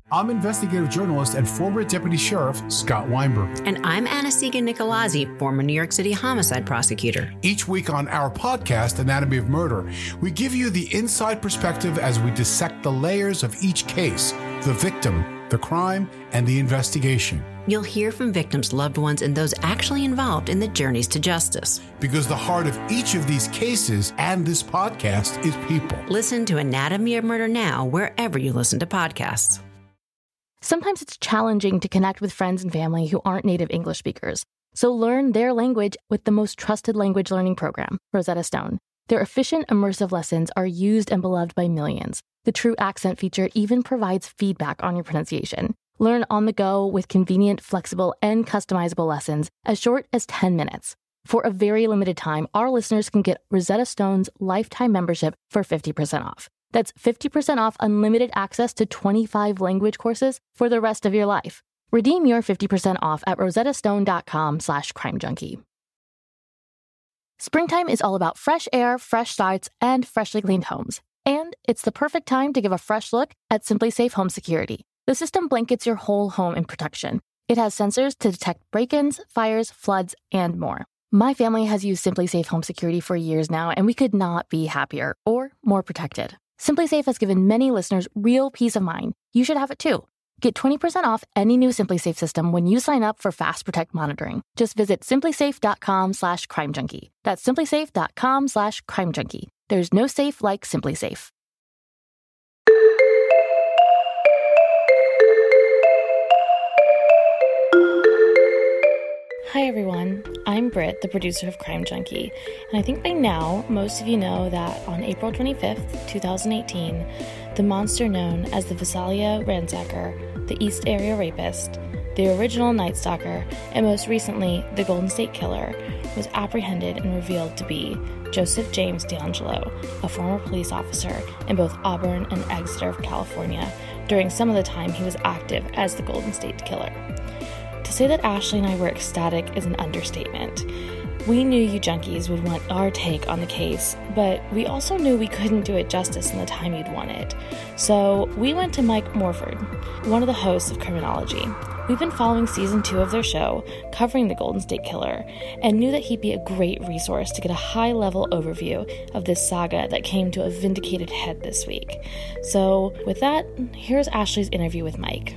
I'm investigative journalist and former deputy sheriff Scott Weinberg. And I'm Anastasia Nicolazzi, former New York City homicide prosecutor. Each week on our podcast, Anatomy of Murder, we give you the inside perspective as we dissect the layers of each case, the victim, the crime, and the investigation. You'll hear from victims' loved ones and those actually involved in the journeys to justice. Because the heart of each of these cases and this podcast is people. Listen to Anatomy of Murder now wherever you listen to podcasts. Sometimes it's challenging to connect with friends and family who aren't native English speakers. So learn their language with the most trusted language learning program, Rosetta Stone. Their efficient, immersive lessons are used and beloved by millions. The True Accent feature even provides feedback on your pronunciation. Learn on the go with convenient, flexible, and customizable lessons as short as 10 minutes. For a very limited time, our listeners can get Rosetta Stone's lifetime membership for 50% off. That's 50% off unlimited access to 25 language courses for the rest of your life. Redeem your 50% off at rosettastone.com/crimejunkie. Springtime is all about fresh air, fresh starts, and freshly cleaned homes. And it's the perfect time to give a fresh look at Simply Safe Home Security. The system blankets your whole home in protection. It has sensors to detect break-ins, fires, floods, and more. My family has used Simply Safe Home Security for years now, and we could not be happier or more protected. Simply Safe has given many listeners real peace of mind. You should have it too. Get 20% off any new Simply Safe system when you sign up for Fast Protect monitoring. Just visit simplysafe.com/crimejunkie. That's simplysafe.com/crimejunkie. There's no safe like Simply Safe. Hi everyone, I'm Britt, the producer of Crime Junkie, and I think by now most of you know that on April 25th, 2018, the monster known as the Visalia Ransacker, the East Area Rapist, the original Night Stalker, and most recently the Golden State Killer, was apprehended and revealed to be Joseph James DeAngelo, a former police officer in both Auburn and Exeter, California, during some of the time he was active as the Golden State Killer. To say that Ashley and I were ecstatic is an understatement. We knew you junkies would want our take on the case, but we also knew we couldn't do it justice in the time you'd want it. So we went to Mike Morford, one of the hosts of Criminology. We've been following season 2 of their show, covering the Golden State Killer, and knew that he'd be a great resource to get a high-level overview of this saga that came to a vindicated head this week. So with that, here's Ashley's interview with Mike.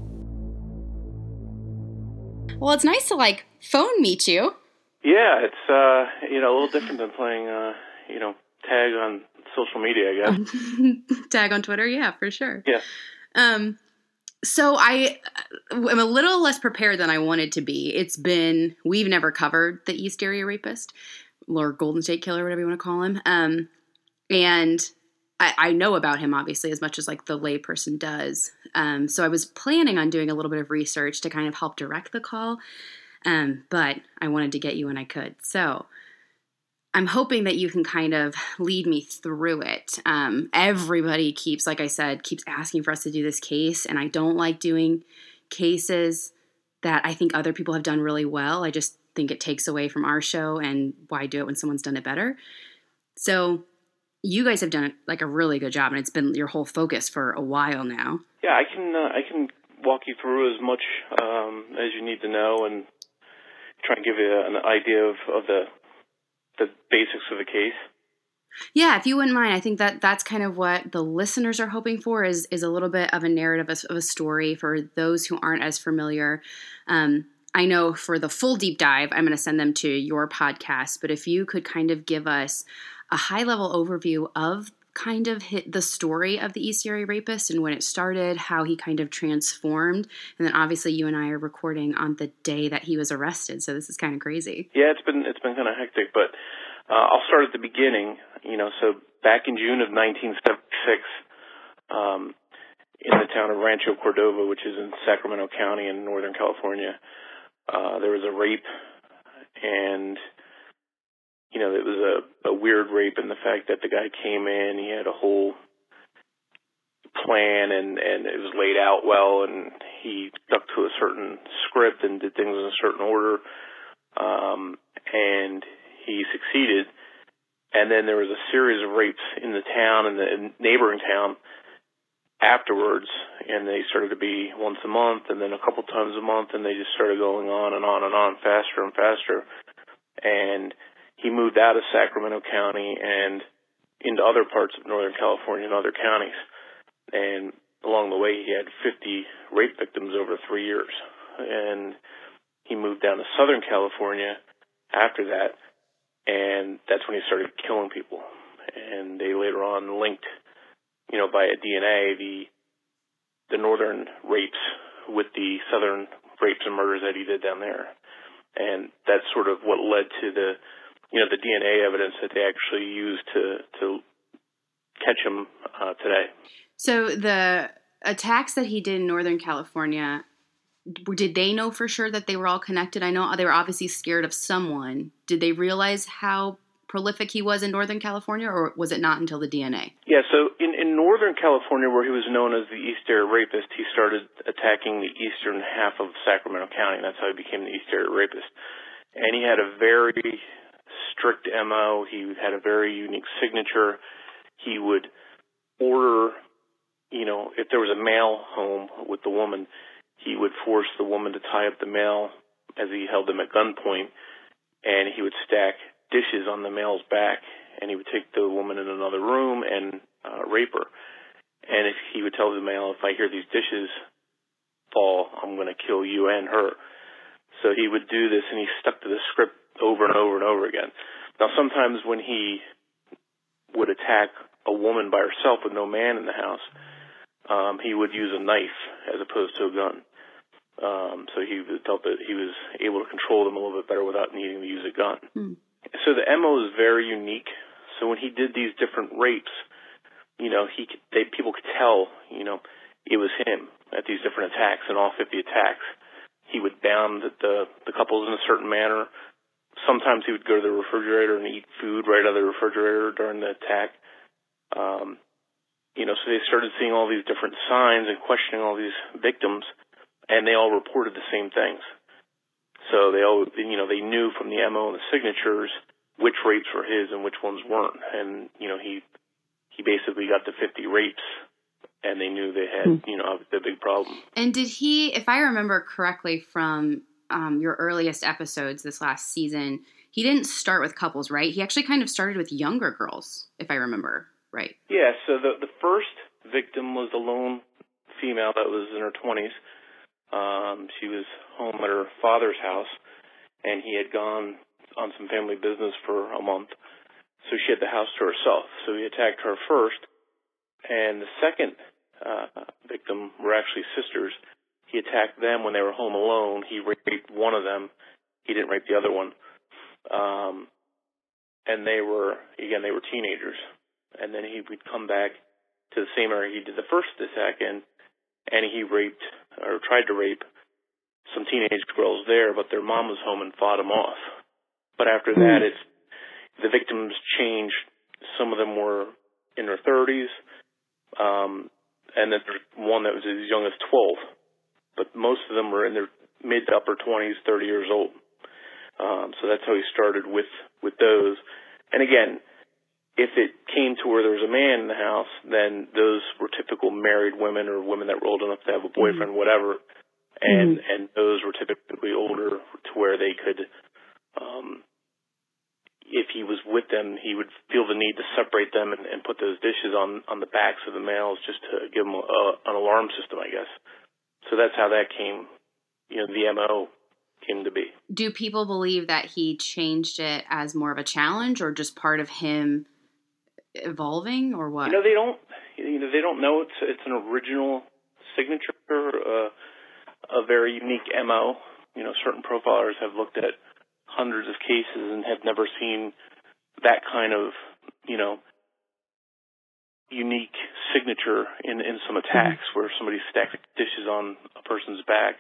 Well, it's nice to, phone meet you. Yeah, it's, a little different than playing, tag on social media, I guess. Tag on Twitter? Yeah, for sure. Yeah. So I'm a little less prepared than I wanted to be. We've never covered the East Area Rapist, or Golden State Killer, whatever you want to call him. And I know about him, obviously, as much as, the layperson does. So I was planning on doing a little bit of research to kind of help direct the call, but I wanted to get you when I could. So I'm hoping that you can kind of lead me through it. Everybody keeps asking for us to do this case, and I don't like doing cases that I think other people have done really well. I just think it takes away from our show, and why do it when someone's done it better? So you guys have done a really good job, and it's been your whole focus for a while now. Yeah, I can walk you through as much as you need to know, and try and give you an idea of the basics of the case. Yeah, if you wouldn't mind, I think that's kind of what the listeners are hoping for is a little bit of a narrative of a story for those who aren't as familiar. I know for the full deep dive, I'm going to send them to your podcast, but if you could kind of give us a high-level overview of kind of the story of the East Area Rapist and when it started, how he kind of transformed, and then obviously you and I are recording on the day that he was arrested, so this is kind of crazy. Yeah, it's been kind of hectic, but I'll start at the beginning. So back in June of 1976, in the town of Rancho Cordova, which is in Sacramento County in Northern California, there was a rape, and it was a weird rape in the fact that the guy came in, he had a whole plan, and it was laid out well, and he stuck to a certain script and did things in a certain order, and he succeeded. And then there was a series of rapes in the town and the neighboring town, afterwards, and they started to be once a month and then a couple times a month, and they just started going on and on and on, faster and faster. And he moved out of Sacramento County and into other parts of Northern California and other counties. And along the way, he had 50 rape victims over 3 years. And he moved down to Southern California after that, and that's when he started killing people. And they later on linked, via DNA, the northern rapes with the southern rapes and murders that he did down there. And that's sort of what led to the DNA evidence that they actually used to catch him today. So the attacks that he did in Northern California, did they know for sure that they were all connected? I know they were obviously scared of someone. Did they realize how prolific he was in Northern California, or was it not until the DNA? Yeah, so in Northern California, where he was known as the East Area Rapist, he started attacking the eastern half of Sacramento County. That's how he became the East Area Rapist. And he had a very strict MO. He had a very unique signature. He would order, if there was a male home with the woman, he would force the woman to tie up the male as he held them at gunpoint, and he would stack dishes on the male's back, and he would take the woman in another room and rape her. And if he would tell the male, if I hear these dishes fall, I'm going to kill you and her. So he would do this, and he stuck to the script over and over and over again. Now, sometimes when he would attack a woman by herself with no man in the house, he would use a knife as opposed to a gun. So he felt that he was able to control them a little bit better without needing to use a gun. So the MO is very unique. So when he did these different rapes, people could tell, it was him at these different attacks. And all 50 attacks, he would bound the couples in a certain manner. Sometimes he would go to the refrigerator and eat food right out of the refrigerator during the attack. So they started seeing all these different signs and questioning all these victims, and they all reported the same things. So they all, they knew from the MO and the signatures which rapes were his and which ones weren't. And, he basically got the 50 rapes, and they knew they had, the big problem. And did he, if I remember correctly from your earliest episodes this last season, he didn't start with couples, right? He actually kind of started with younger girls, if I remember right. Yeah, so the first victim was a lone female that was in her 20s. She was home at her father's house, and he had gone on some family business for a month. So she had the house to herself. So he attacked her first. And the second victim were actually sisters. He attacked them when they were home alone. He raped one of them. He didn't rape the other one. And they were teenagers. And then he would come back to the same area he did the first attack in, and he raped, or tried to rape, some teenage girls there, but their mom was home and fought him off. But after that, the victims changed. Some of them were in their 30s, and then there's one that was as young as 12. But most of them were in their mid to upper 20s, 30 years old. So that's how he started with those. And again, if it came to where there was a man in the house, then those were typical married women or women that were old enough to have a boyfriend, whatever. And those were typically older to where they could, if he was with them, he would feel the need to separate them and put those dishes on the backs of the males just to give them an alarm system, I guess. So that's how that came, the MO came to be. Do people believe that he changed it as more of a challenge or just part of him evolving, or what? They don't know it's an original signature, a very unique MO. Certain profilers have looked at hundreds of cases and have never seen that kind of, unique signature in some attacks where somebody stacked dishes on a person's back.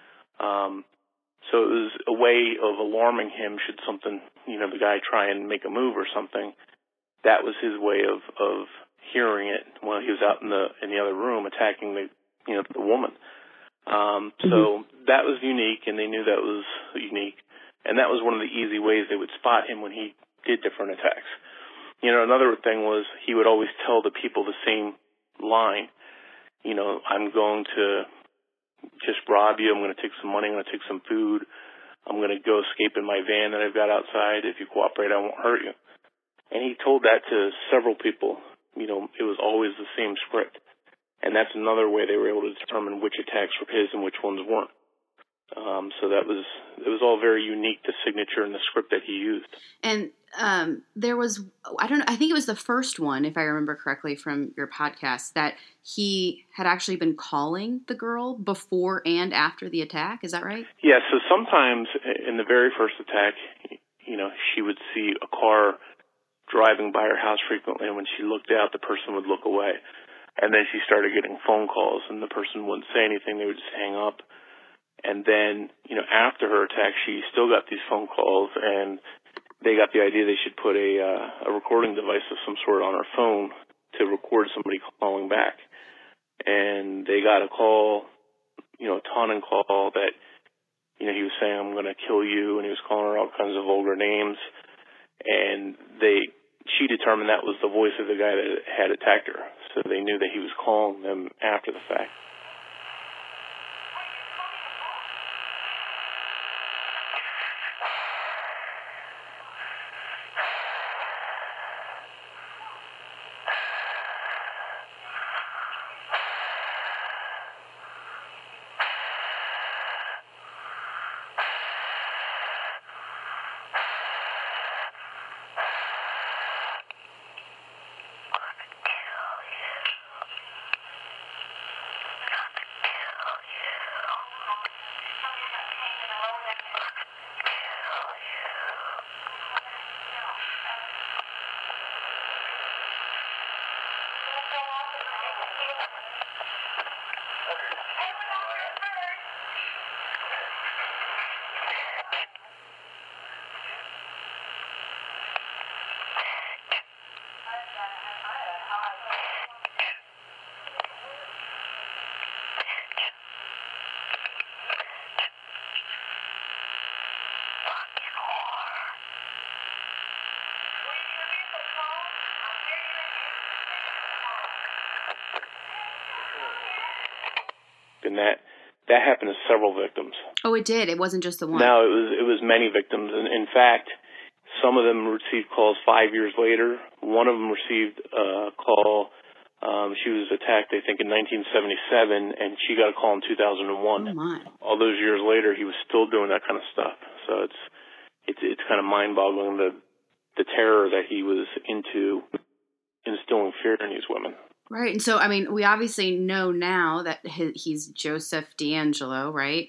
So it was a way of alarming him should something, the guy try and make a move or something. That was his way of hearing it while he was out in the other room attacking the woman. So that was unique, and they knew that was unique. And that was one of the easy ways they would spot him when he did different attacks. Another thing was he would always tell the people the same line. I'm going to just rob you. I'm going to take some money. I'm going to take some food. I'm going to go escape in my van that I've got outside. If you cooperate, I won't hurt you. And he told that to several people. It was always the same script. And that's another way they were able to determine which attacks were his and which ones weren't. So it was all very unique, the signature and the script that he used. And there was, I think it was the first one, if I remember correctly from your podcast, that he had actually been calling the girl before and after the attack. Is that right? Yeah, so sometimes in the very first attack, she would see a car driving by her house frequently, and when she looked out, the person would look away. And then she started getting phone calls, and the person wouldn't say anything. They would just hang up. And then, after her attack, she still got these phone calls, and they got the idea they should put a recording device of some sort on her phone to record somebody calling back. And they got a call, a taunting call that, he was saying, I'm going to kill you, and he was calling her all kinds of vulgar names. And she determined that was the voice of the guy that had attacked her. So they knew that he was calling them after the fact. And that happened to several victims. Oh, it did. It wasn't just the one. No, it was many victims. And in fact, some of them received calls 5 years later. One of them received a call. She was attacked, I think, in 1977, and she got a call in 2001. Oh my! All those years later, he was still doing that kind of stuff. So it's kind of mind-boggling the terror that he was into instilling fear in these women. Right. And so, we obviously know now that he's Joseph DeAngelo, right?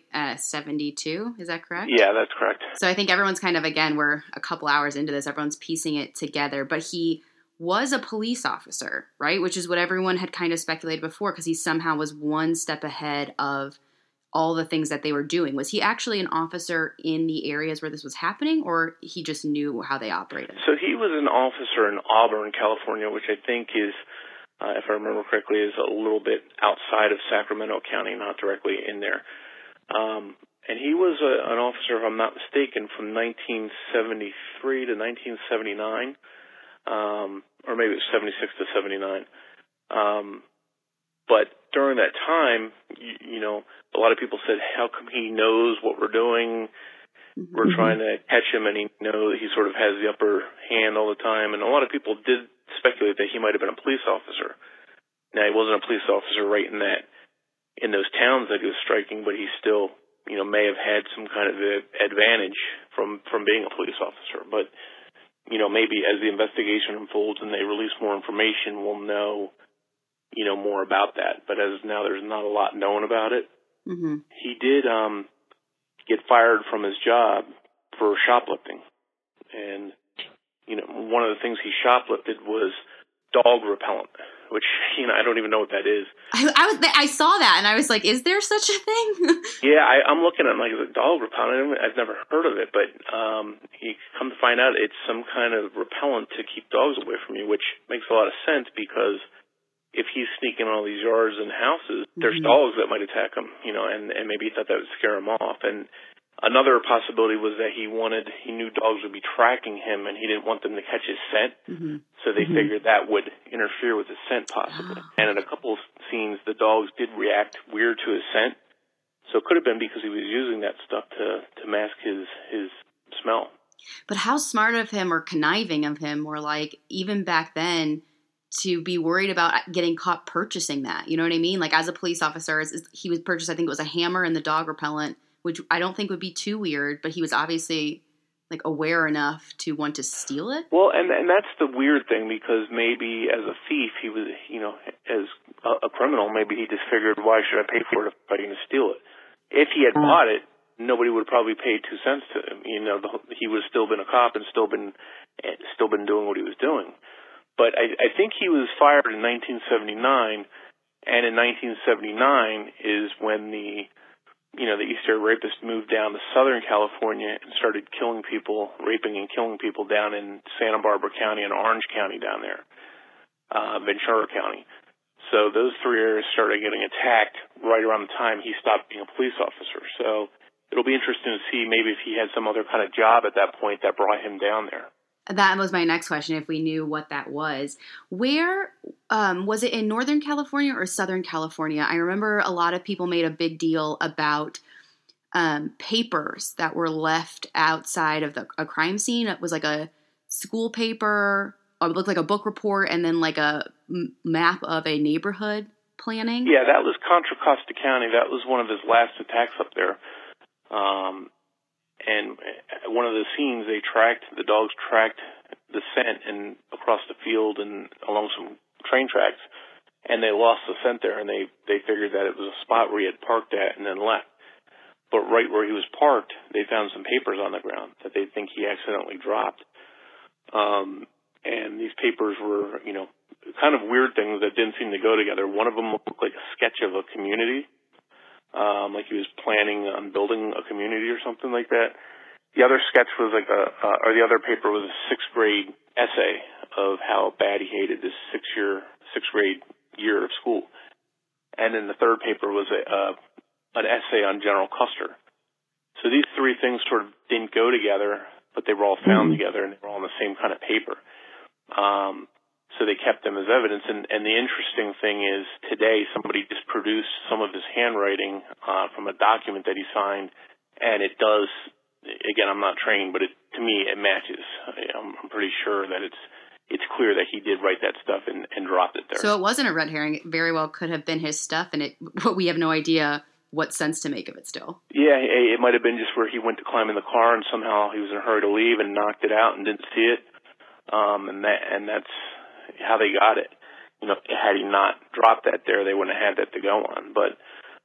72. Is that correct? Yeah, that's correct. So I think everyone's kind of, again, we're a couple hours into this. Everyone's piecing it together. But he was a police officer, right? Which is what everyone had kind of speculated before, because he somehow was one step ahead of all the things that they were doing. Was he actually an officer in the areas where this was happening, or he just knew how they operated? So he was an officer in Auburn, California, which I think is... if I remember correctly, is a little bit outside of Sacramento County, not directly in there. And he was an officer, if I'm not mistaken, from 1973 to 1979, or maybe it was 76 to 79. But during that time, a lot of people said, how come he knows what we're doing? Mm-hmm. We're trying to catch him, and he sort of has the upper hand all the time. And a lot of people did speculate that he might have been a police officer. Now, he wasn't a police officer right in those towns that he was striking, but he still, may have had some kind of advantage from being a police officer. But, maybe as the investigation unfolds and they release more information, we'll know, more about that. But as of now, there's not a lot known about it. Mm-hmm. He did get fired from his job for shoplifting. And, one of the things he shoplifted was dog repellent, which, I don't even know what that is. I saw that, and I was like, is there such a thing? Yeah, I'm looking at it like, dog repellent. I've never heard of it, but you come to find out it's some kind of repellent to keep dogs away from you, which makes a lot of sense because if he's sneaking in all these yards and houses, there's dogs that might attack him, and maybe he thought that would scare him off. And Another possibility was that he knew dogs would be tracking him, and he didn't want them to catch his scent. Mm-hmm. So they figured that would interfere with his scent, possibly. Oh. And in a couple of scenes, the dogs did react weird to his scent. So it could have been because he was using that stuff to mask his smell. But how smart of him, or conniving of him, or like even back then, to be worried about getting caught purchasing that. You know what I mean? Like as a police officer, he was purchased, I think it was a hammer and the dog repellent, which I don't think would be too weird, but he was obviously like aware enough to want to steal it. Well, and that's the weird thing, because maybe as a thief, he was, as a criminal, maybe he just figured, why should I pay for it if I'm going to steal it? If he had bought it, nobody would probably pay 2 cents to him. He would have still been a cop and still been doing what he was doing. But I think he was fired in 1979, and in 1979 is when the East Area Rapist moved down to Southern California and started raping and killing people down in Santa Barbara County and Orange County down there, Ventura County. So those three areas started getting attacked right around the time he stopped being a police officer. So it'll be interesting to see maybe if he had some other kind of job at that point that brought him down there. That was my next question, if we knew what that was. Where, was it in Northern California or Southern California? I remember a lot of people made a big deal about papers that were left outside of a crime scene. It was like a school paper, or it looked like a book report, and then like a map of a neighborhood planning. Yeah, that was Contra Costa County. That was one of his last attacks up there. And one of the scenes, the dogs tracked the scent and across the field and along some train tracks, and they lost the scent there, and they figured that it was a spot where he had parked at and then left. But right where he was parked, they found some papers on the ground that they think he accidentally dropped. And these papers were, kind of weird things that didn't seem to go together. One of them looked like a sketch of a community. Like he was planning on building a community or something like that. The other sketch was the other paper was a 6th grade essay of how bad he hated this 6th grade year of school. And then the third paper was an essay on General Custer. So these three things sort of didn't go together, but they were all found together, and they were all on the same kind of paper. So they kept them as evidence. And the interesting thing is, today somebody just produced some of his handwriting from a document that he signed, and it does. Again, I'm not trained, but to me it matches. I'm pretty sure that it's clear that he did write that stuff and dropped it there. So it wasn't a red herring. It very well could have been his stuff, and we have no idea what sense to make of it still. Yeah, it might have been just where he went to climb in the car, and somehow he was in a hurry to leave and knocked it out and didn't see it. And that's how they got it. Had he not dropped that there, they wouldn't have had that to go on. But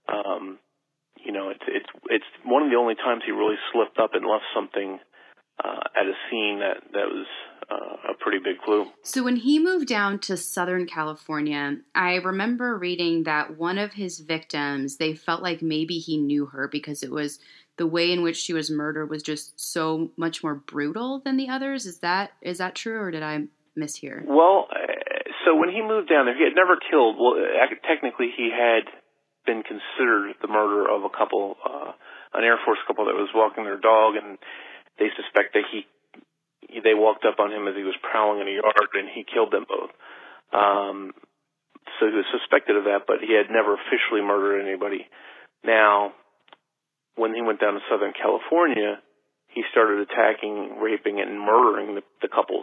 it's one of the only times he really slipped up and left something at a scene that was a pretty big clue. So when he moved down to Southern California, I remember reading that one of his victims, they felt like maybe he knew her because it was the way in which she was murdered was just so much more brutal than the others. Is that true, or did I mishear? Well, so when he moved down there, he had never killed. Well, technically, he had been considered the murderer of a couple, an Air Force couple that was walking their dog, and they suspect that they walked up on him as he was prowling in a yard, and he killed them both. So he was suspected of that, but he had never officially murdered anybody. Now, when he went down to Southern California, he started attacking, raping, and murdering the couples.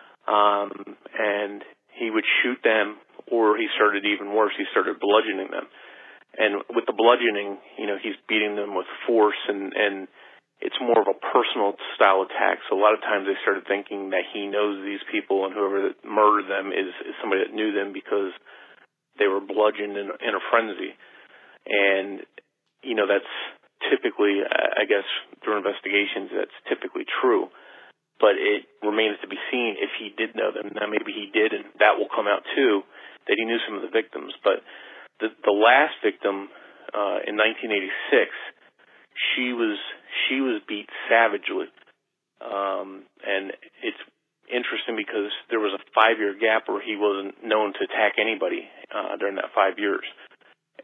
And he would shoot them, or he started even worse, he started bludgeoning them. And with the bludgeoning, he's beating them with force, and it's more of a personal style attack. So a lot of times they started thinking that he knows these people, and whoever murdered them is somebody that knew them because they were bludgeoned in a frenzy. And, that's typically, I guess, through investigations, that's typically true. But it remains to be seen if he did know them. Now, maybe he did, and that will come out, too, that he knew some of the victims. But the last victim, in 1986, she was beat savagely. And it's interesting because there was a 5-year gap where he wasn't known to attack anybody during that 5 years.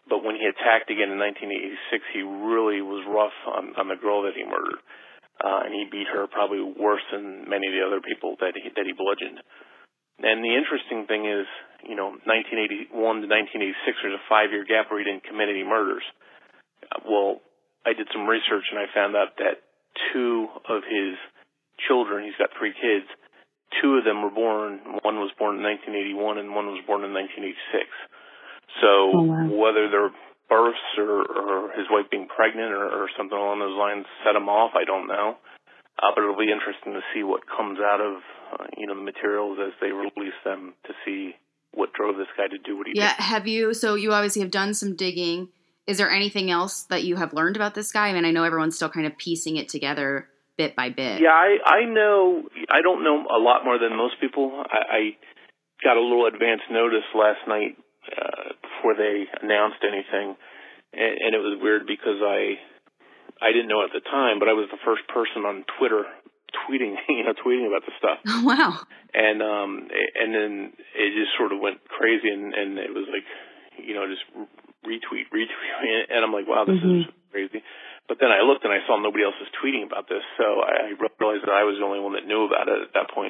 But when he attacked again in 1986, he really was rough on the girl that he murdered. And he beat her probably worse than many of the other people that he bludgeoned. And the interesting thing is, 1981 to 1986, there's a 5-year gap where he didn't commit any murders. Well, I did some research and I found out that 2 of his children, he's got 3 kids, 2 of them were born, one was born in 1981 and one was born in 1986. So whether they're births or his wife being pregnant or something along those lines set him off, I don't know. But it'll be interesting to see what comes out of, the materials as they release them to see what drove this guy to do what he did. Yeah, so you obviously have done some digging. Is there anything else that you have learned about this guy? I mean, I know everyone's still kind of piecing it together bit by bit. Yeah, I don't know a lot more than most people. I got a little advance notice last night before they announced anything, and it was weird because I didn't know at the time, but I was the first person on Twitter tweeting about the stuff. Oh, wow. And then it just sort of went crazy, and it was like, just retweet, and I'm like, wow, this is crazy. But then I looked and I saw nobody else was tweeting about this, so I realized that I was the only one that knew about it at that point.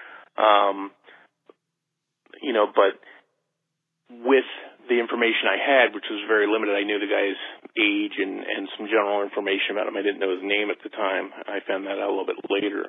But with the information I had, which was very limited, I knew the guy's age and some general information about him. I didn't know his name at the time. I found that out a little bit later.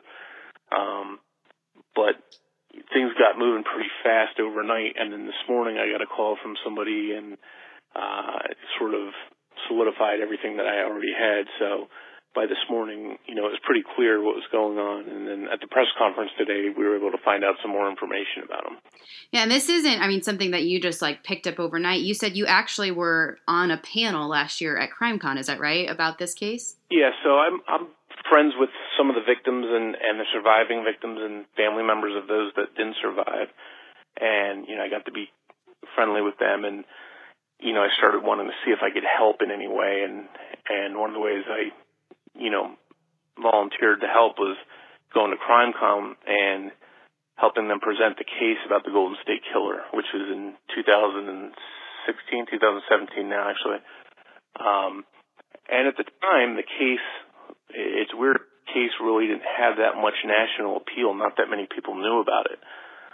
But things got moving pretty fast overnight, and then this morning I got a call from somebody and it sort of solidified everything that I already had. So by this morning, it was pretty clear what was going on. And then at the press conference today, we were able to find out some more information about him. Yeah, and this isn't, something that you just picked up overnight. You said you actually were on a panel last year at CrimeCon, is that right, about this case? Yeah, so I'm friends with some of the victims and the surviving victims and family members of those that didn't survive. And, I got to be friendly with them, and, I started wanting to see if I could help in any way. And one of the ways I volunteered to help was going to CrimeCon and helping them present the case about the Golden State Killer, which was in 2017 now, actually. And at the time, the case, it's weird, the case really didn't have that much national appeal. Not that many people knew about it.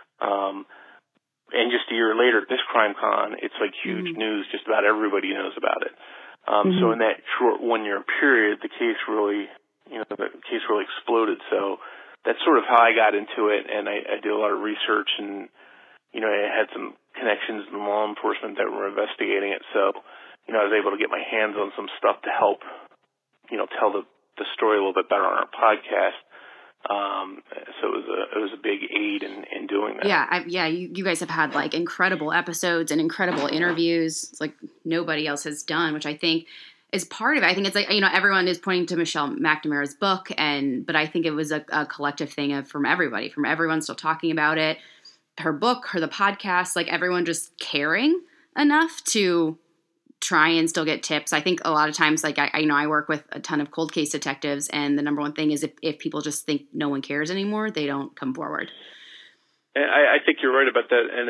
And just a year later, at this CrimeCon, it's like huge news. Just about everybody knows about it. So in that short 1-year period, the case really exploded. So that's sort of how I got into it, and I did a lot of research, and I had some connections in law enforcement that were investigating it. So I was able to get my hands on some stuff to help tell the story a little bit better on our podcast. So it was a big aid in doing that. Yeah, you guys have had incredible episodes and incredible interviews. It's like nobody else has done, which I think is part of it. I think it's everyone is pointing to Michelle McNamara's book, but I think it was a collective thing from everybody, from everyone still talking about it, her book, the podcast, everyone just caring enough to try and still get tips. I think a lot of times, I work with a ton of cold case detectives, and the number one thing is if people just think no one cares anymore, they don't come forward. And I think you're right about that, and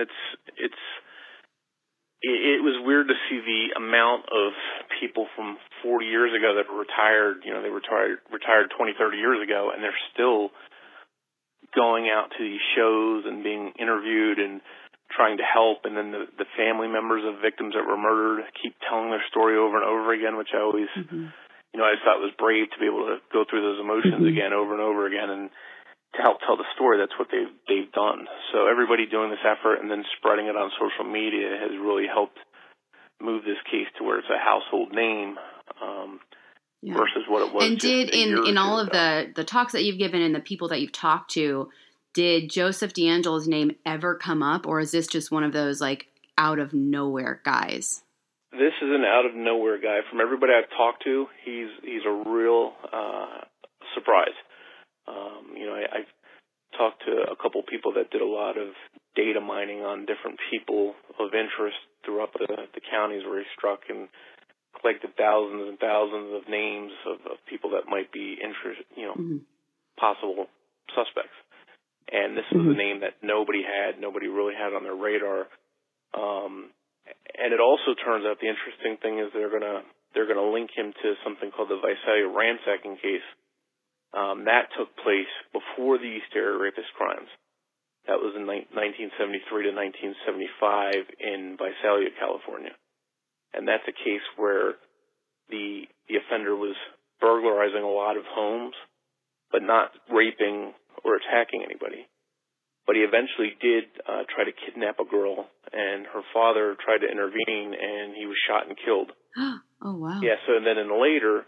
it was weird to see the amount of people from 40 years ago that were retired. They retired 20, 30 years ago, and they're still going out to these shows and being interviewed and trying to help. And then the family members of victims that were murdered keep telling their story over and over again, which I always, I thought was brave to be able to go through those emotions again, over and over again, and to help tell the story. That's what they've done. So everybody doing this effort and then spreading it on social media has really helped move this case to where it's a household name, versus what it was. And did in all of the talks that you've given and the people that you've talked to, did Joseph DeAngelo's name ever come up, or is this just one of those out of nowhere guys? This is an out of nowhere guy. From everybody I've talked to, he's a real surprise. I've talked to a couple people that did a lot of data mining on different people of interest throughout the counties where he struck, and collected thousands and thousands of names of people that might be possible suspects. And this was a name that nobody really had on their radar. And it also turns out the interesting thing is they're gonna link him to something called the Visalia ransacking case. That took place before the East Area Rapist crimes. That was in 1973 to 1975 in Visalia, California. And that's a case where the offender was burglarizing a lot of homes, but not raping or attacking anybody. But he eventually did try to kidnap a girl, and her father tried to intervene, and he was shot and killed. Oh, wow. Yeah, so then later,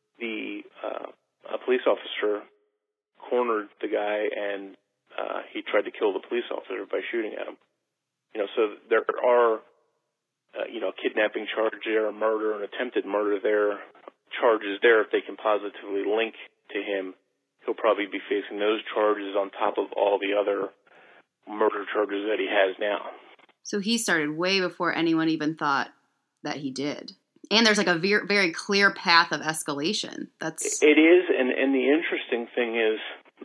a police officer cornered the guy, and he tried to kill the police officer by shooting at him. So there are, kidnapping charge there, a murder, an attempted murder there, charges there. If they can positively link to him, he'll probably be facing those charges on top of all the other murder charges that he has now. So he started way before anyone even thought that he did. And there's like a very clear path of escalation. It is, and the interesting thing is,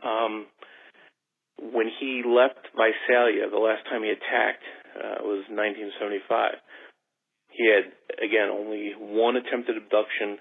when he left Visalia, the last time he attacked was 1975. He had, again, only one attempted abduction,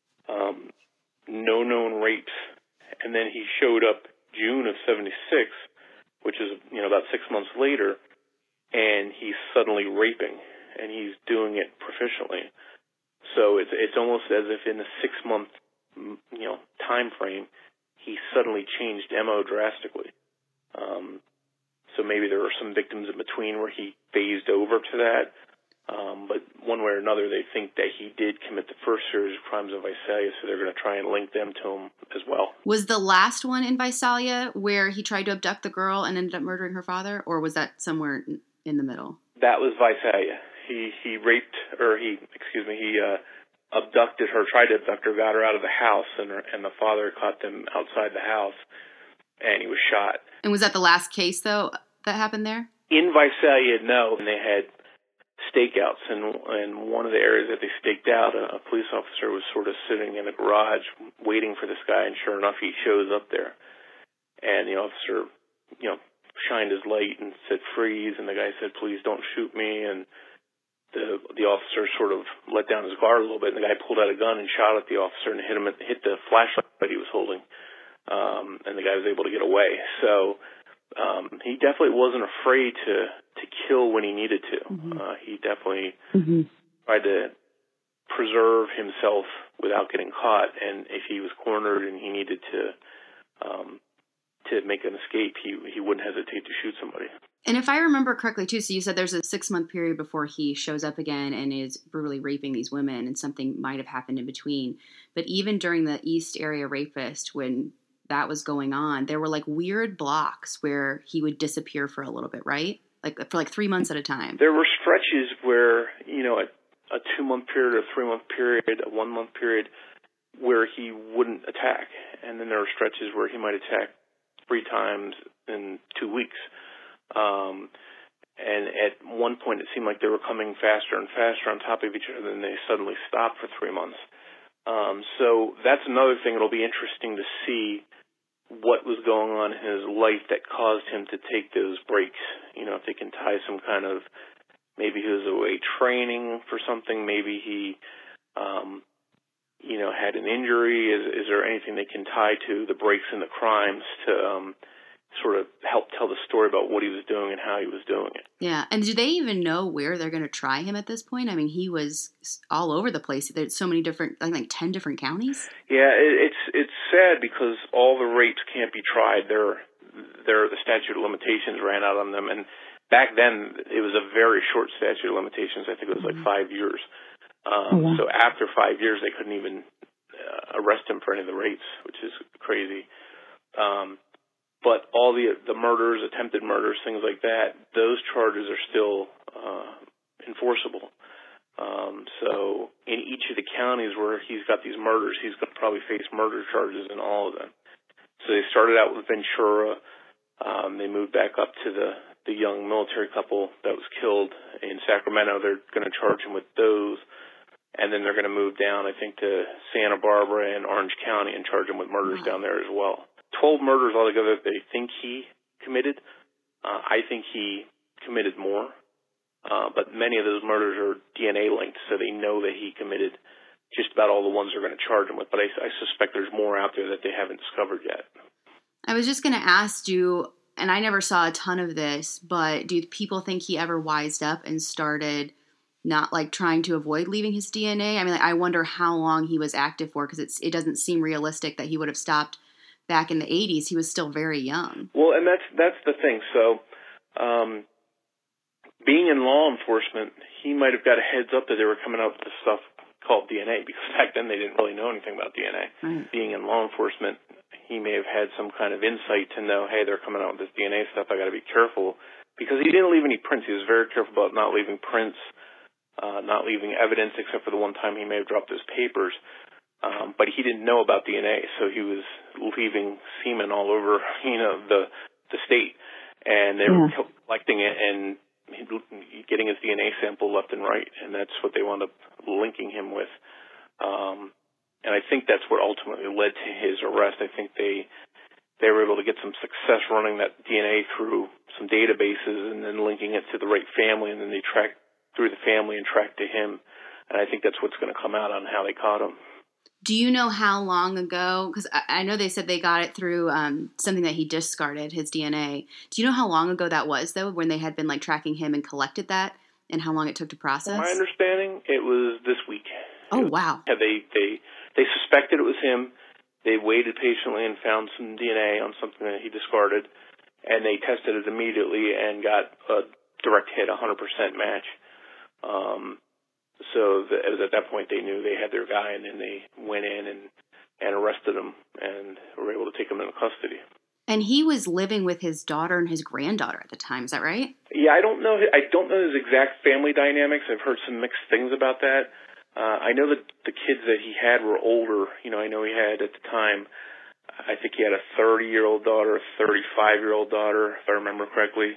no known rapes, and then he showed up June of 76, which is, about 6 months later, and he's suddenly raping, and he's doing it proficiently. So it's almost as if in a 6-month, time frame, he suddenly changed MO drastically. So maybe there were some victims in between where he phased over to that. But one way or another, they think that he did commit the first series of crimes in Visalia, so they're going to try and link them to him as well. Was the last one in Visalia where he tried to abduct the girl and ended up murdering her father, or was that somewhere in the middle? That was Visalia. He raped, or he abducted her, tried to abduct her, got her out of the house, and the father caught them outside the house, and he was shot. And was that the last case, though, that happened there? In Visalia, no. And they had stakeouts, and one of the areas that they staked out, a police officer was sort of sitting in a garage waiting for this guy, and sure enough, he shows up there. And the officer, shined his light and said, freeze, and the guy said, please don't shoot me, and the officer sort of let down his guard a little bit, and the guy pulled out a gun and shot at the officer and hit the flashlight that he was holding, and the guy was able to get away. So he definitely wasn't afraid to kill when he needed to. Mm-hmm. He definitely tried to preserve himself without getting caught, and if he was cornered and he needed to make an escape, he wouldn't hesitate to shoot somebody. And if I remember correctly, too, so you said there's a 6-month period before he shows up again and is brutally raping these women, and something might have happened in between. But even during the East Area Rapist, when that was going on, there were like weird blocks where he would disappear for a little bit, right? For 3 months at a time. There were stretches where, a 2-month period, a 3-month period, a 1-month period where he wouldn't attack. And then there were stretches where he might attack 3 times in 2 weeks. And at one point it seemed like they were coming faster and faster on top of each other, and they suddenly stopped for 3 months. So that's another thing. It'll be interesting to see what was going on in his life that caused him to take those breaks. If they can tie some kind of, maybe he was away training for something, maybe he, had an injury. Is there anything they can tie to the breaks in the crimes to sort of help tell the story about what he was doing and how he was doing it? Yeah, and do they even know where they're going to try him at this point? I mean, he was all over the place. There's so many different, I think 10 different counties. Yeah, it's sad because all the rapes can't be tried. The statute of limitations ran out on them, and back then it was a very short statute of limitations. I think it was like 5 years. So after 5 years, they couldn't even arrest him for any of the rapes, which is crazy. But all the murders, attempted murders, things like that, those charges are still enforceable. So in each of the counties where he's got these murders, he's going to probably face murder charges in all of them. So they started out with Ventura. They moved back up to the young military couple that was killed in Sacramento. They're going to charge him with those. And then they're going to move down, I think, to Santa Barbara and Orange County and charge him with murders down there as well. 12 murders altogether that they think he committed. I think he committed more. but many of those murders are DNA linked, so they know that he committed just about all the ones they're going to charge him with. But I suspect there's more out there that they haven't discovered yet. I was just going to ask you, and I never saw a ton of this, but do people think he ever wised up and started not like trying to avoid leaving his DNA? I mean, I wonder how long he was active for, because it doesn't seem realistic that he would have stopped back in the 80s. He was still very young. Well, and that's the thing. So, being in law enforcement, he might have got a heads up that they were coming out with this stuff called DNA, because back then they didn't really know anything about DNA. Right. Being in law enforcement, he may have had some kind of insight to know, hey, they're coming out with this DNA stuff, I got to be careful, because he didn't leave any prints. He was very careful about not leaving prints, not leaving evidence, except for the one time he may have dropped his papers. But he didn't know about DNA, so he was leaving semen all over, the state, and they were collecting it and getting his DNA sample left and right, and that's what they wound up linking him with. And I think that's what ultimately led to his arrest. I think they were able to get some success running that DNA through some databases and then linking it to the right family, and then they tracked through the family and tracked to him. And I think that's what's going to come out on how they caught him. Do you know how long ago? Because I know they said they got it through something that he discarded, his DNA. Do you know how long ago that was, though, when they had been like tracking him and collected that, and how long it took to process? My understanding, it was this week. Oh, wow. Yeah, they suspected it was him. They waited patiently and found some DNA on something that he discarded, and they tested it immediately and got a direct hit, 100% match. So it was at that point they knew they had their guy, and then they went in and arrested him and were able to take him into custody. And he was living with his daughter and his granddaughter at the time. Is that right? Yeah, I don't know his exact family dynamics. I've heard some mixed things about that. I know that the kids that he had were older. I know he had at the time, I think he had a 30-year-old daughter, a 35-year-old daughter, if I remember correctly.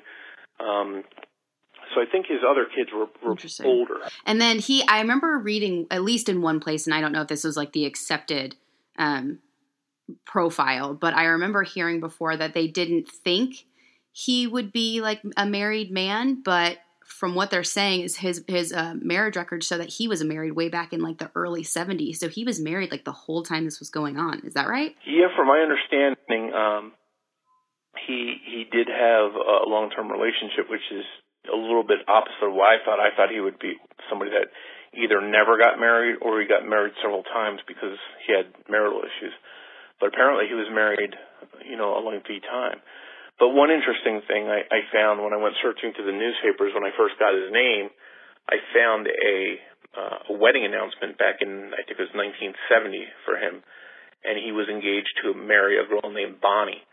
So I think his other kids were older. And then I remember reading, at least in one place, and I don't know if this was like the accepted profile, but I remember hearing before that they didn't think he would be like a married man, but from what they're saying is his marriage records show that he was married way back in like the early 70s. So he was married like the whole time this was going on. Is that right? Yeah, from my understanding, he did have a long-term relationship, which is a little bit opposite of what I thought. I thought he would be somebody that either never got married or he got married several times because he had marital issues. But apparently he was married, a lengthy time. But one interesting thing I found when I went searching through the newspapers when I first got his name, I found a wedding announcement back in, I think it was 1970 for him, and he was engaged to marry a girl named Bonnie.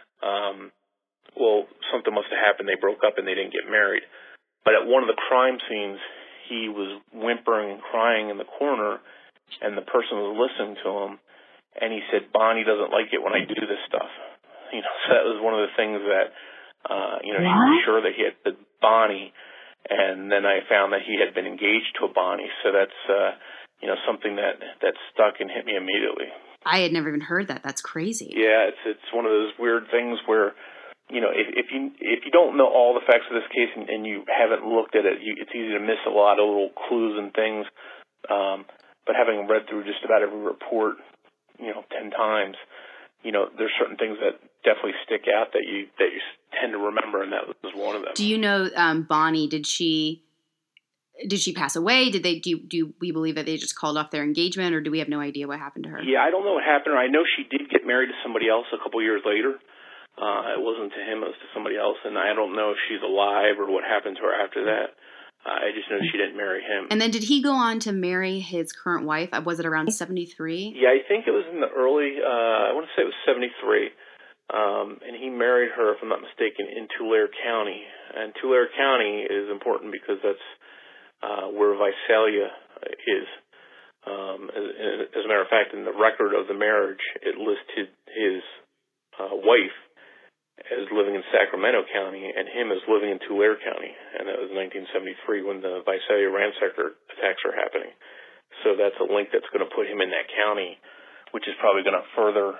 Well, something must have happened. They broke up and they didn't get married. But at one of the crime scenes, he was whimpering and crying in the corner, and the person was listening to him, and he said, "Bonnie doesn't like it when I do this stuff." So that was one of the things that, he was sure that he had said Bonnie, and then I found that he had been engaged to a Bonnie. So that's, something that stuck and hit me immediately. I had never even heard that. That's crazy. Yeah, it's one of those weird things where, if you don't know all the facts of this case and you haven't looked at it, it's easy to miss a lot of little clues and things. But having read through just about every report, 10 times, there's certain things that definitely stick out that you tend to remember, and that was one of them. Do you know Bonnie? Did she pass away? Do we believe that they just called off their engagement, or do we have no idea what happened to her? Yeah, I don't know what happened to her. I know she did get married to somebody else a couple years later. It wasn't to him, it was to somebody else, and I don't know if she's alive or what happened to her after that. I just know she didn't marry him. And then did he go on to marry his current wife? Was it around 73? Yeah, I think it was in the early, I want to say it was 73. And he married her, if I'm not mistaken, in Tulare County. And Tulare County is important because that's where Visalia is. As a matter of fact, in the record of the marriage, it listed his wife as living in Sacramento County and him as living in Tulare County. And that was 1973 when the Visalia ransacker attacks are happening. So that's a link that's going to put him in that county, which is probably going to further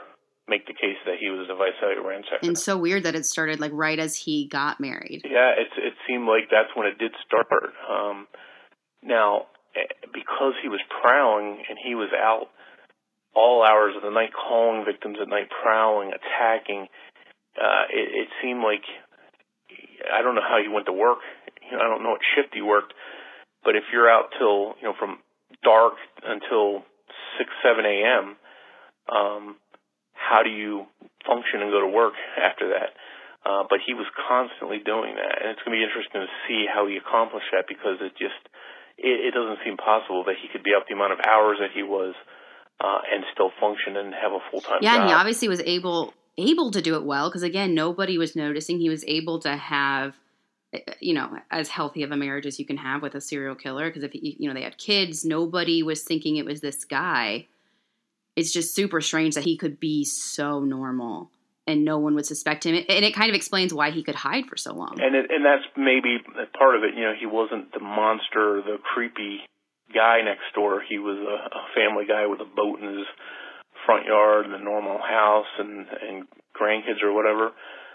make the case that he was a Visalia ransacker. And so weird that it started like right as he got married. Yeah, it seemed like that's when it did start. Now, because he was prowling and he was out all hours of the night, calling victims at night, prowling, attacking, it seemed like, I don't know how he went to work. I don't know what shift he worked, but if you're out till, from dark until 6, 7 a.m., how do you function and go to work after that? But he was constantly doing that, and it's going to be interesting to see how he accomplished that, because it doesn't seem possible that he could be out the amount of hours that he was and still function and have a full-time job. Yeah, and he obviously was able to do it well, because, again, nobody was noticing. He was able to have, as healthy of a marriage as you can have with a serial killer, because if, they had kids, nobody was thinking it was this guy. It's just super strange that he could be so normal and no one would suspect him. And it kind of explains why he could hide for so long. And that's maybe part of it. He wasn't the monster, the creepy guy next door. He was a family guy with a boat in his front yard and a normal house and grandkids or whatever.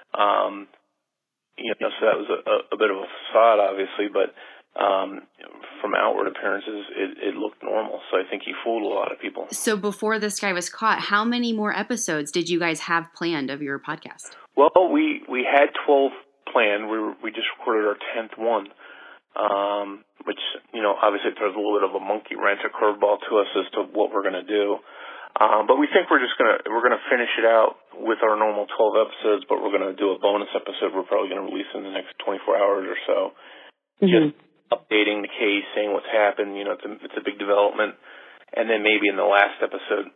So that was a bit of a facade, obviously, but from outward appearances, it looked normal. So I think he fooled a lot of people. So before this guy was caught, how many more episodes did you guys have planned of your podcast? Well, we had 12 planned. We just recorded our 10th one, which, obviously throws a little bit of a monkey wrench, a curveball to us as to what we're going to do. But we think we're going to finish it out with our normal 12 episodes, but we're going to do a bonus episode we're probably going to release in the next 24 hours or so. Mm-hmm. Just updating the case, saying what's happened. It's a big development. And then maybe in the last episode,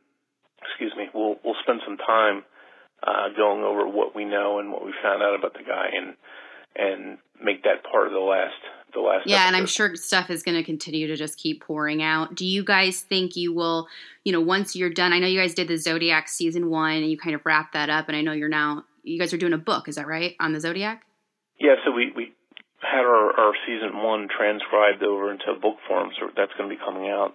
we'll spend some time going over what we know and what we found out about the guy and make that part of the last yeah, episode. And I'm sure stuff is going to continue to just keep pouring out. Do you guys think you will, once you're done, I know you guys did the Zodiac season 1 and you kind of wrapped that up, and I know you guys are doing a book, is that right, on the Zodiac? Yeah, so we had our season 1 transcribed over into book form, so that's going to be coming out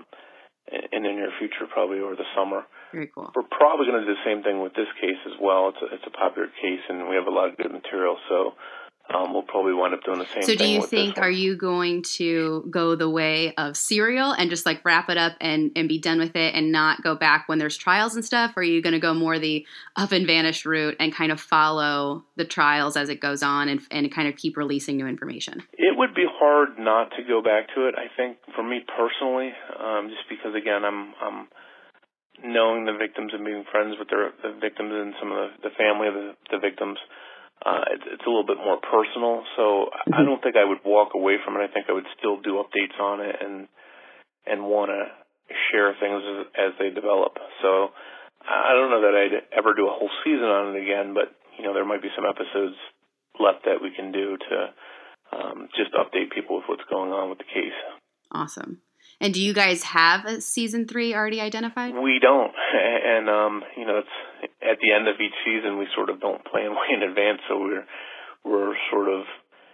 in the near future, probably over the summer. Very cool. We're probably going to do the same thing with this case as well. It's a popular case, and we have a lot of good material, so we'll probably wind up doing the same thing. So do you with think, are you going to go the way of Serial and just like wrap it up and be done with it and not go back when there's trials and stuff? Or are you going to go more the up and vanish route and kind of follow the trials as it goes on and kind of keep releasing new information? It would be hard not to go back to it, I think, for me personally, just because, again, I'm knowing the victims and being friends with the victims and some of the family of the victims. It's a little bit more personal, so I don't think I would walk away from it. I think I would still do updates on it and want to share things as they develop. So I don't know that I'd ever do a whole season on it again, but there might be some episodes left that we can do to just update people with what's going on with the case. Awesome. And do you guys have a season 3 already identified? We don't, and it's at the end of each season we sort of don't plan way in advance, so we're sort of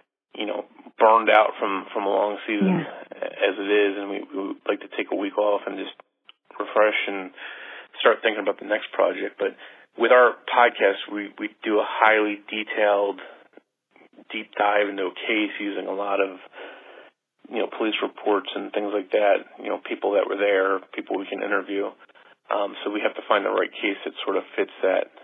burned out from a long season as it is, and we would like to take a week off and just refresh and start thinking about the next project. But with our podcast, we do a highly detailed deep dive into a case using a lot of police reports and things like that, people that were there, people we can interview. So we have to find the right case that sort of fits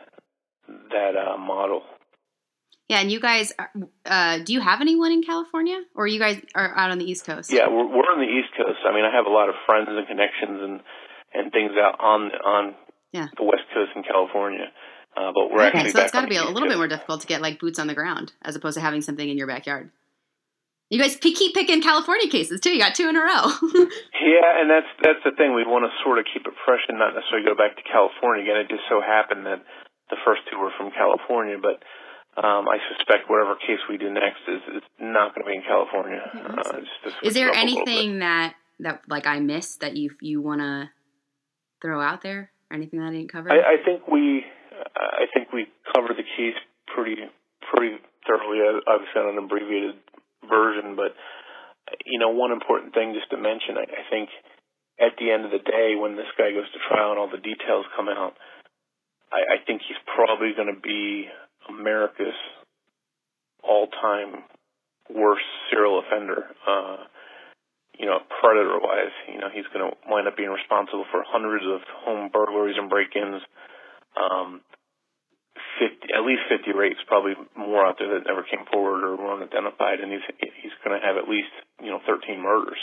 that model. Yeah, and you guys, do you have anyone in California, or you guys are out on the East Coast? Yeah, we're on the East Coast. I mean, I have a lot of friends and connections and things out on the West Coast in California. But we're actually so it's got to be a little bit more difficult to get like boots on the ground as opposed to having something in your backyard. You guys keep picking California cases too. You got 2 in a row. Yeah, and that's the thing. We want to sort of keep it fresh and not necessarily go back to California again. It just so happened that the first 2 were from California, but I suspect whatever case we do next is not going to be in California. Is there anything that like I missed that you want to throw out there? Or anything that I didn't cover? I think we covered the case pretty thoroughly. Obviously on an abbreviated version, but one important thing just to mention, I think at the end of the day, when this guy goes to trial and all the details come out, I think he's probably going to be America's all-time worst serial offender. Predator-wise, he's going to wind up being responsible for hundreds of home burglaries and break-ins, at least 50 rapes, probably more out there that never came forward or weren't identified, and he's going to have at least 13 murders.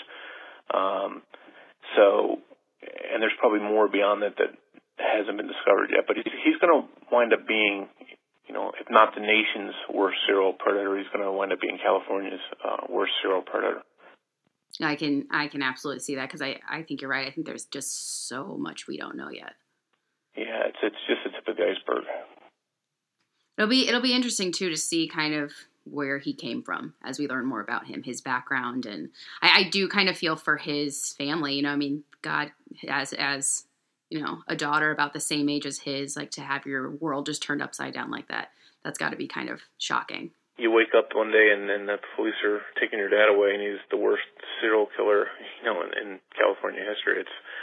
And there's probably more beyond that hasn't been discovered yet. But he's going to wind up being, if not the nation's worst serial predator, he's going to wind up being California's worst serial predator. I can absolutely see that, because I think you're right. I think there's just so much we don't know yet. Yeah, it's just the tip of the iceberg. It'll be interesting too to see kind of where he came from as we learn more about him, his background, and I do kind of feel for his family. God, as a daughter about the same age as his, like, to have your world just turned upside down like that, that's got to be kind of shocking. You wake up one day and then the police are taking your dad away, and he's the worst serial killer, in California history.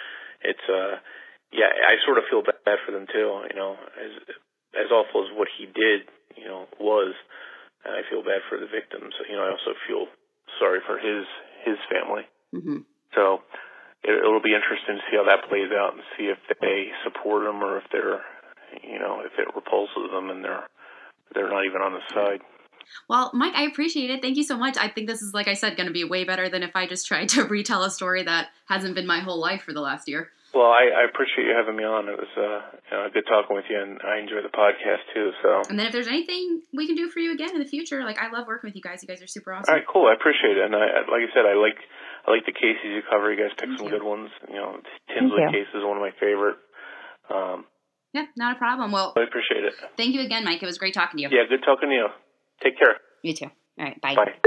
I sort of feel bad for them too. As awful as what he did, was. I feel bad for the victims. I also feel sorry for his family. Mm-hmm. So it'll be interesting to see how that plays out and see if they support him or if they're, if it repulses them and they're not even on his side. Well, Mike, I appreciate it. Thank you so much. I think this is, like I said, going to be way better than if I just tried to retell a story that hasn't been my whole life for the last year. Well, I appreciate you having me on. It was good talking with you, and I enjoy the podcast too. So, and then if there's anything we can do for you again in the future, like, I love working with you guys. You guys are super awesome. All right, cool. I appreciate it. And like I said, I like the cases you cover. You guys pick some good ones. Tinsley case is one of my favorite. Yeah, not a problem. Well, I appreciate it. Thank you again, Mike. It was great talking to you. Yeah, good talking to you. Take care. You too. All right, bye. Bye.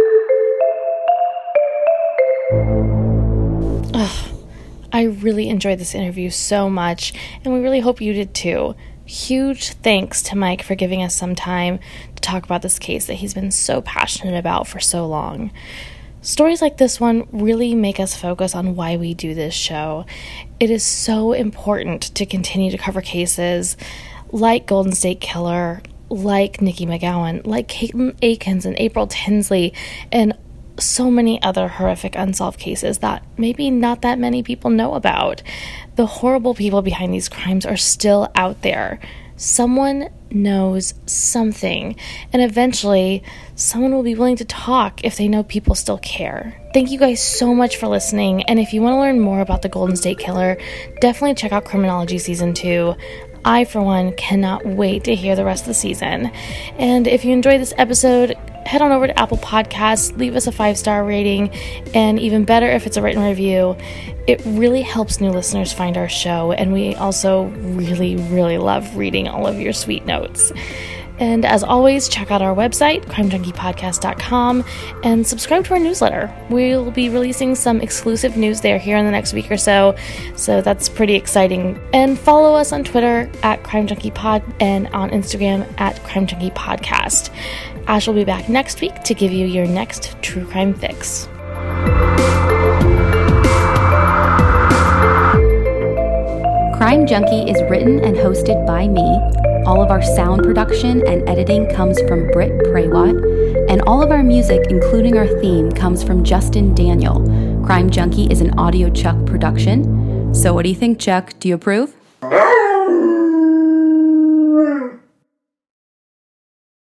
I really enjoyed this interview so much, and we really hope you did too. Huge thanks to Mike for giving us some time to talk about this case that he's been so passionate about for so long. Stories like this one really make us focus on why we do this show. It is so important to continue to cover cases like Golden State Killer, like Nikki McGowan, like Caitlin Akins and April Tinsley, and so many other horrific unsolved cases that maybe not that many people know about. The horrible people behind these crimes are still out there. Someone knows something, and eventually someone will be willing to talk if they know people still care. Thank you guys so much for listening, and if you want to learn more about the Golden State Killer, definitely check out Criminology Season 2. I, for one, cannot wait to hear the rest of the season. And if you enjoyed this episode, head on over to Apple Podcasts, leave us a 5-star rating, and even better if it's a written review. It really helps new listeners find our show, and we also really, really love reading all of your sweet notes. And as always, check out our website, crimejunkiepodcast.com, and subscribe to our newsletter. We'll be releasing some exclusive news there here in the next week or so that's pretty exciting. And follow us on Twitter at CrimeJunkiePod and on Instagram at CrimeJunkiePodcast. Ash will be back next week to give you your next true crime fix. Crime Junkie is written and hosted by me. All of our sound production and editing comes from Britt Praywat, and all of our music, including our theme, comes from Justin Daniel. Crime Junkie is an Audio Chuck production. So what do you think, Chuck? Do you approve?